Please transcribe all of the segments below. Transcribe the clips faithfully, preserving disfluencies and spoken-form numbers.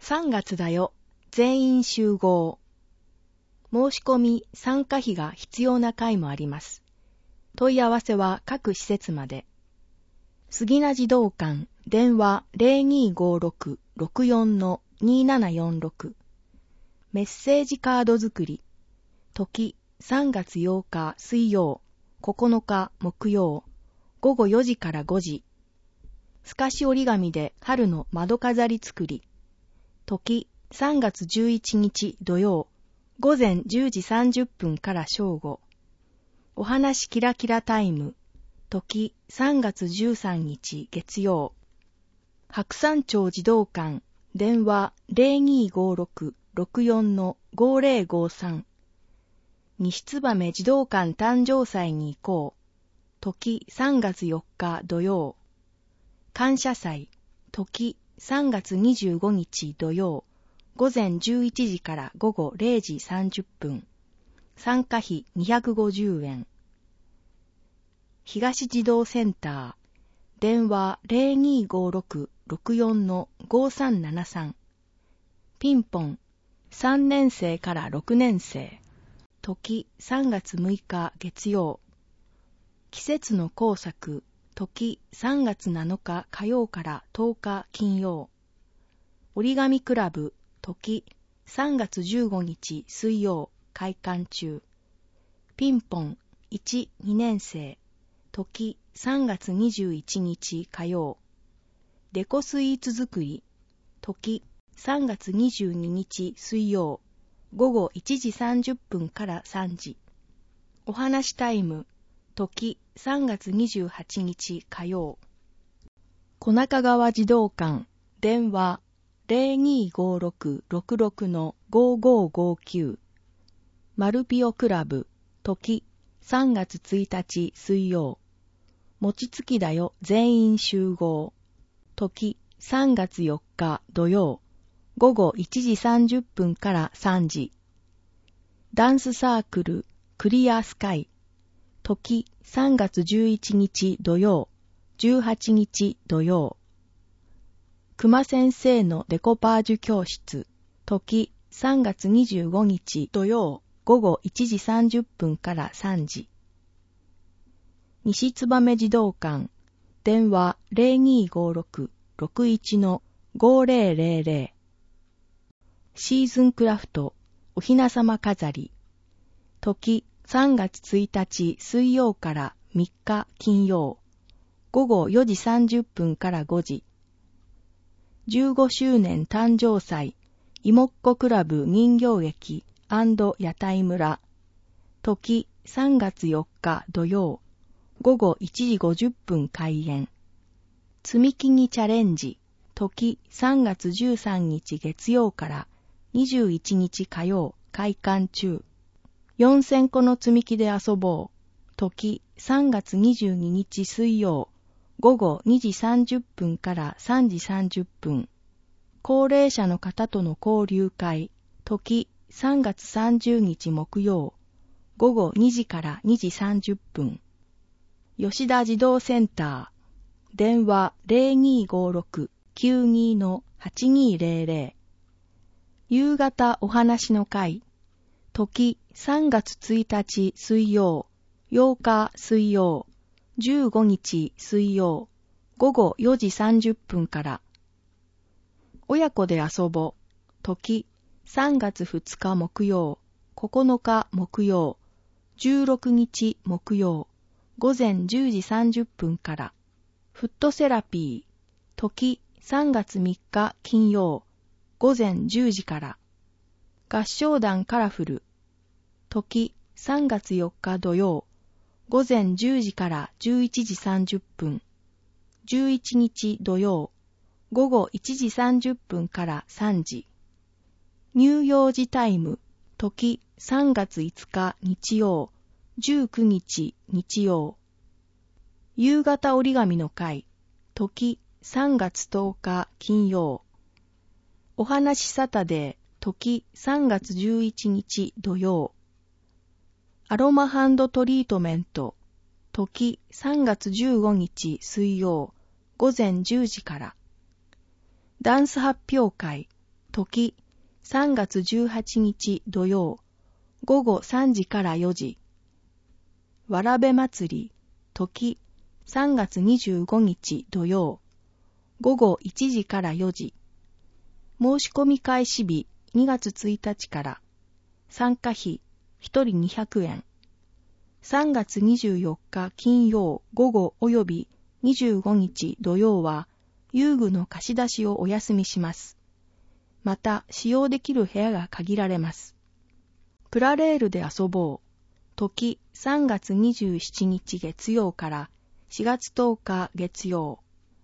さんがつだよ、全員集合。申し込み、参加費が必要な会もあります。問い合わせは各施設まで。杉名児童館、電話 ゼロにーごーろく ろくよん のにーななよんろく。メッセージカード作り。時、さんがつようか水曜、ここのか木曜、ごごよじからごじ。透かし折り紙で春の窓飾り作り。時、さんがつじゅういちにち土曜、ごぜんじゅうじさんじゅっぷんから正午。お話キラキラタイム。時、さんがつじゅうさんにち月曜。白山町児童館、電話 ゼロにーごーろく ろくよん のごーぜろごーさん。西燕児童館誕生祭に行こう。時、さんがつよっか土曜。感謝祭。時、さんがつにじゅうごにち土曜。ごぜんじゅういちじからごごれいじさんじゅっぷん。参加費にひゃくごじゅうえん。東児童センター。電話 ゼロにーごーろく ろくよん のごーさんななさん。ピンポン。さんねんせいからろくねんせい。時、さんがつむいか月曜。季節の工作。時、さんがつなのか火曜からとおか金曜。折り紙クラブ。時、さんがつじゅうごにち水曜。開館中。ピンポン。いち、にねんせい。時、さんがつにじゅういちにち火曜。デコスイーツ作り。時、さんがつにじゅうににち水曜。ごごいちじさんじゅっぷんからさんじ。お話タイム。時、さんがつにじゅうはちにち火曜。小中川児童館、電話 ゼロにーごーろく ろくろく のごーごーごーきゅう。マルピオクラブ、時、さんがつついたち水曜。餅つきだよ全員集合。時、さんがつよっか土曜。ごごいちじさんじゅっぷんからさんじ。ダンスサークル、クリアスカイ。時、さんがつじゅういちにち土曜。じゅうはちにち土曜。熊先生のデコパージュ教室。時、さんがつにじゅうごにち土曜。ごごいちじさんじゅっぷんからさんじ。西燕児童館。電話 ゼロにーごーろく ろくいち のごーぜろぜろぜろ。シーズンクラフト、おひなさま飾り。時、さんがつついたち水曜からみっか金曜。ごごよじさんじゅっぷんからごじ。じゅうごしゅうねん誕生祭、いもっこクラブ人形劇&屋台村。時、さんがつよっか土曜。ごごいちじごじゅっぷん開演。積み木にチャレンジ。時、さんがつじゅうさんにち月曜からにじゅういちにち火曜。開館中。よんせんこの積み木で遊ぼう。時、さんがつにじゅうににち水曜。ごごにじさんじゅっぷんからさんじさんじゅっぷん。高齢者の方との交流会。時、さんがつさんじゅうにち木曜。ごごにじからにじさんじゅっぷん。吉田児童センター。電話 ゼロにーごーろく きゅうに のはちにーぜろぜろ。夕方お話の会。時、さんがつついたち水曜。ようか水曜。じゅうごにち水曜。ごごよじさんじゅっぷんから。親子で遊ぼ。時、さんがつふつか木曜。ここのか木曜。じゅうろくにち木曜。ごぜんじゅうじさんじゅっぷんから。フットセラピー。時、さんがつみっか金曜。ごぜんじゅうじから。合唱団カラフル。時、さんがつよっか土曜。ごぜんじゅうじからじゅういちじさんじゅっぷん。じゅういちにち土曜。ごごいちじさんじゅっぷんからさんじ。乳幼児タイム。時、さんがついつか日曜。じゅうくにち日曜。夕方折り紙の会。時、さんがつとおか金曜。お話サタデー。時、さんがつじゅういちにち土曜。アロマハンドトリートメント。時、さんがつじゅうごにち水曜。ごぜんじゅうじから。ダンス発表会。 時さんがつじゅうはちにち土曜、午後さんじからよじ。わらべ祭り、時さんがつにじゅうごにち土曜、午後いちじからよじ。申し込み開始日にがつついたちから、参加費ひとりにひゃくえん。さんがつにじゅうよっか金曜午後およびにじゅうごにち土曜は遊具の貸し出しをお休みします。また使用できる部屋が限られます。プラレールで遊ぼう。時さんがつにじゅうしちにち月曜からしがつとおか月曜。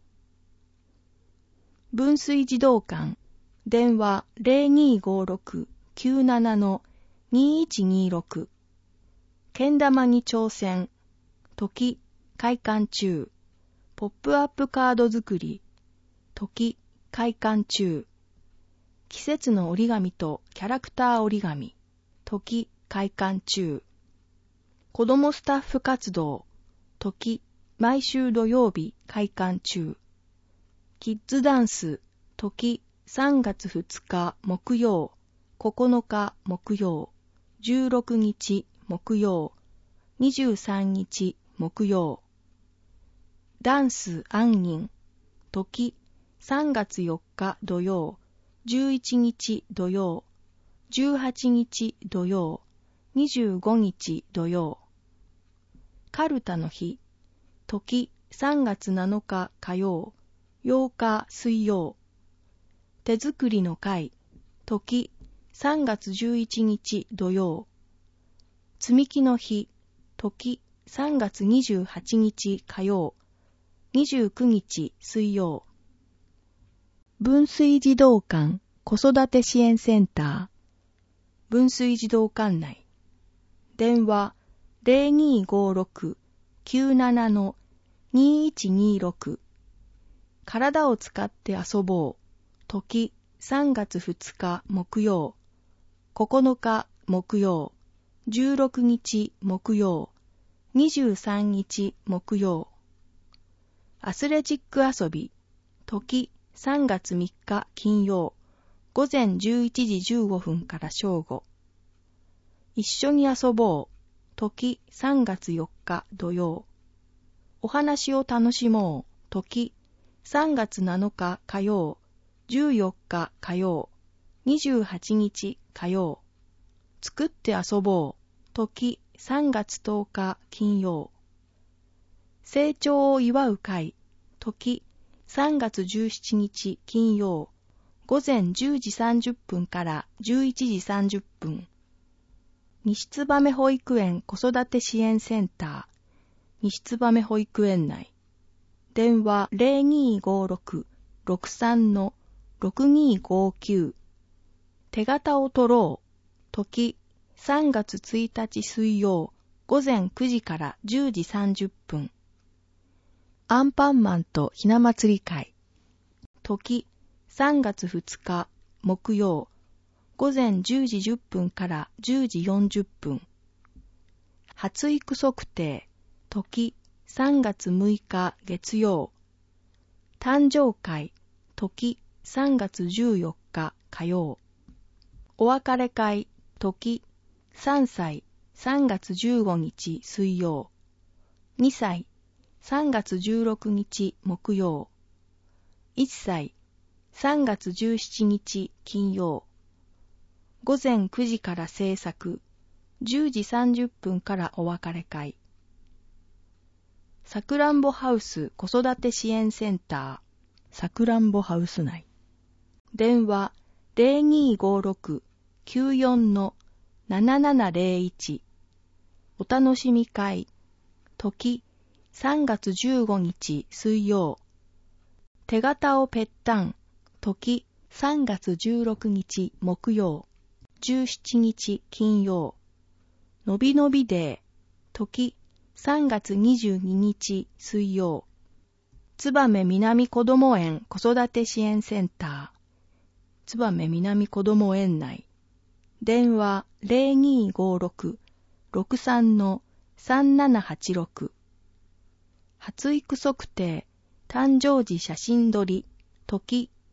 分水児童館、電話 ゼロにーごーろくきゅうななのにいちにーろく。けん玉に挑戦、時開館中。ポップアップカード作り、時開館中。季節の折り紙とキャラクター折り紙、時開館中。子どもスタッフ活動、時毎週土曜日開館中。キッズダンス、時さんがつふつか木曜、ここのか木曜、じゅうろくにち木曜、にじゅうさんにち木曜。ダンス杏仁、時さんがつよっか土曜、じゅういちにち土曜、じゅうはちにち土曜、にじゅうごにち土曜。カルタの日、時さんがつなのか火曜、ようか水曜。手作りの会、時さんがつじゅういちにち土曜。積み木の日、時さんがつにじゅうはちにち火曜、にじゅうくにち水曜。分水児童館子育て支援センター、分水児童館内。電話 ゼロにーごーろくきゅうななのにいちにーろく。体を使って遊ぼう。時さんがつふつか木曜、ここのか木曜、じゅうろくにち木曜、にじゅうさんにち木曜。アスレチック遊び、時さんがつみっか金曜、午前じゅういちじじゅうごふんから正午。一緒に遊ぼう。時さんがつよっか土曜。お話を楽しもう。時さんがつなのか火曜、じゅうよっか火曜、にじゅうはちにち火曜。作って遊ぼう。時さんがつとおか金曜。成長を祝う会。時さんがつじゅうしちにち金曜、午前じゅうじさんじゅっぷんからじゅういちじさんじゅっぷん。西燕保育園子育て支援センター、西燕保育園内。電話 ゼロにーごーろくろくさんのろくにーごーきゅう。手形を取ろう。時さんがつついたち水曜、午前くじからじゅうじさんじゅっぷん。アンパンマンとひな祭り会。時さんがつふつか木曜、午前じゅうじじゅっぷんからじゅうじよんじゅっぷん。発育測定。時さんがつむいか月曜。誕生会。時さんがつじゅうよっか火曜。お別れ会。時さんさいさんがつじゅうごにち水曜。にさいさんがつじゅうろくにち木曜。いっさいさんがつじゅうしちにち金曜。午前くじから制作、じゅうじさんじゅっぷんからお別れ会。さくらんぼハウス子育て支援センター、さくらんぼハウス内。電話 ゼロにーごーろくきゅうよんのななななゼロいち。お楽しみ会。時さんがつじゅうごにち水曜。手形をぺったん。時さんがつじゅうろくにち木曜。じゅうしちにち金曜。のびのびデー。時さんがつにじゅうににち水曜。燕南こども園子育て支援センター、燕南こども園内。電話 ゼロにーごーろくろくさんのさんななはちろく。発育測定、誕生時写真撮り。時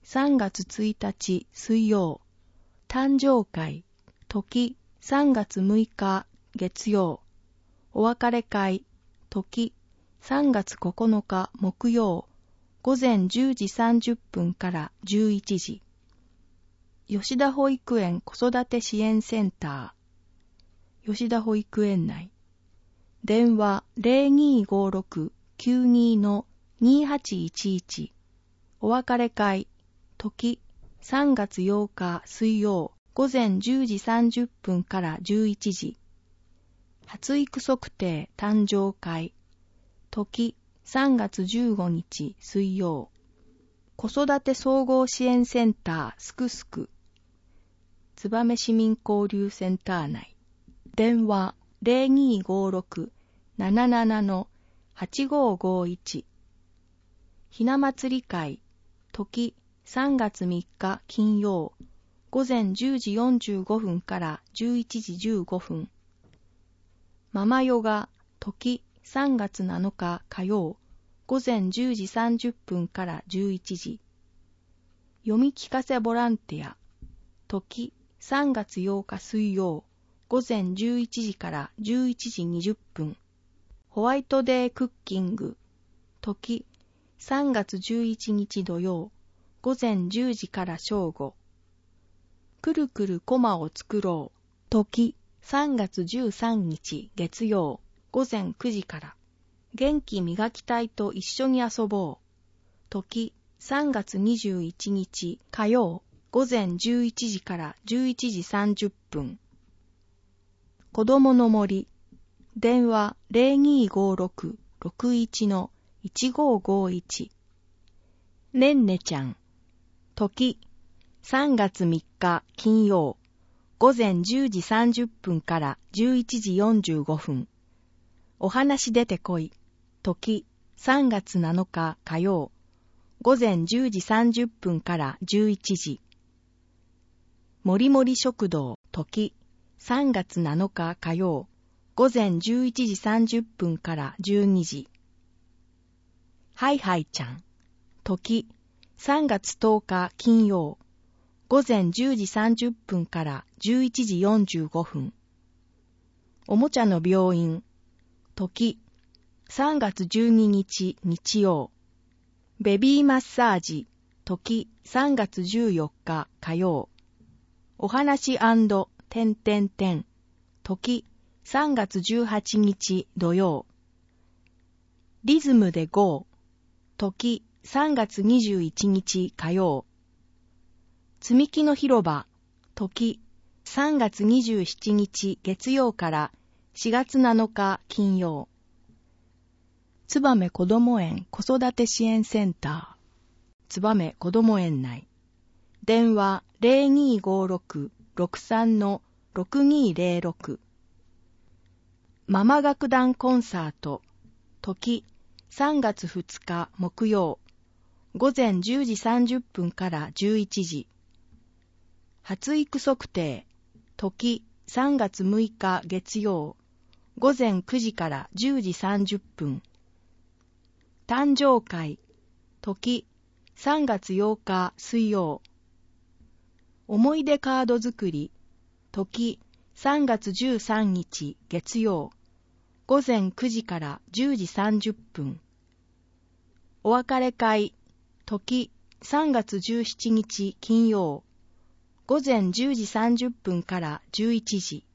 さんがつついたち水曜、誕生会、時さんがつむいか月曜、お別れ会、時さんがつここのか木曜、午前じゅうじさんじゅっぷんからじゅういちじ。吉田保育園子育て支援センター、吉田保育園内。電話 ゼロにーごーろくきゅうにーのにーはちいちいち。お別れ会、時さんがつようか水曜、午前じゅうじさんじゅっぷんからじゅういちじ。発育測定誕生会、時さんがつじゅうごにち水曜。子育て総合支援センターすくすく。燕市民交流センター内。電話 ゼロにーごーろくななななのはちごーごーいち。ひな祭り会、時さんがつみっか金曜、午前じゅうじよんじゅうごふんからじゅういちじじゅうごふん。ママヨガ、時さんがつなのか火曜、午前じゅうじさんじゅっぷんからじゅういちじ。読み聞かせボランティア、時さんがつようか水曜、午前じゅういちじからじゅういちじにじゅっぷん。ホワイトデークッキング、時さんがつじゅういちにち土曜、午前じゅうじから正午。くるくるコマを作ろう、時さんがつじゅうさんにち月曜、午前くじから。元気磨き隊と一緒に遊ぼう、時さんがつにじゅういちにち火曜、午前じゅういちじからじゅういちじさんじゅっぷん。子どもの森、電話 ゼロにーごーろくろくいちのいちごーごーいち。ねんねちゃん、時さんがつみっか金曜、午前じゅうじさんじゅっぷんからじゅういちじよんじゅうごふん。お話出てこい、時さんがつなのか火曜、午前じゅうじさんじゅっぷんからじゅういちじ。もりもり食堂、時さんがつなのか火曜、午前じゅういちじさんじゅっぷんからじゅうにじ。はいはいちゃん、時さんがつとおか金曜、午前じゅうじさんじゅっぷんからじゅういちじよんじゅうごふん。おもちゃの病院、時さんがつじゅうににち日曜。ベビーマッサージ、時さんがつじゅうよっか火曜。お話&てんてんてん、時さんがつじゅうはちにち土曜。リズムで ゴー、時さんがつにじゅういちにち火曜。積み木の広場、時さんがつにじゅうしちにち月曜からしがつなのか金曜。燕こども園子育て支援センター、燕こども園内。電話 ゼロにーごーろくろくさんのろくにーぜろろく。ママ楽団コンサート、時さんがつふつか木曜、午前じゅうじさんじゅっぷんからじゅういちじ。発育測定、時さんがつむいか月曜、午前くじからじゅうじさんじゅっぷん。誕生会、時さんがつようか水曜。思い出カード作り、時さんがつじゅうさんにち月曜、午前くじからじゅうじさんじゅっぷん。お別れ会、時さんがつじゅうしちにち金曜、午前じゅうじさんじゅっぷんからじゅういちじ。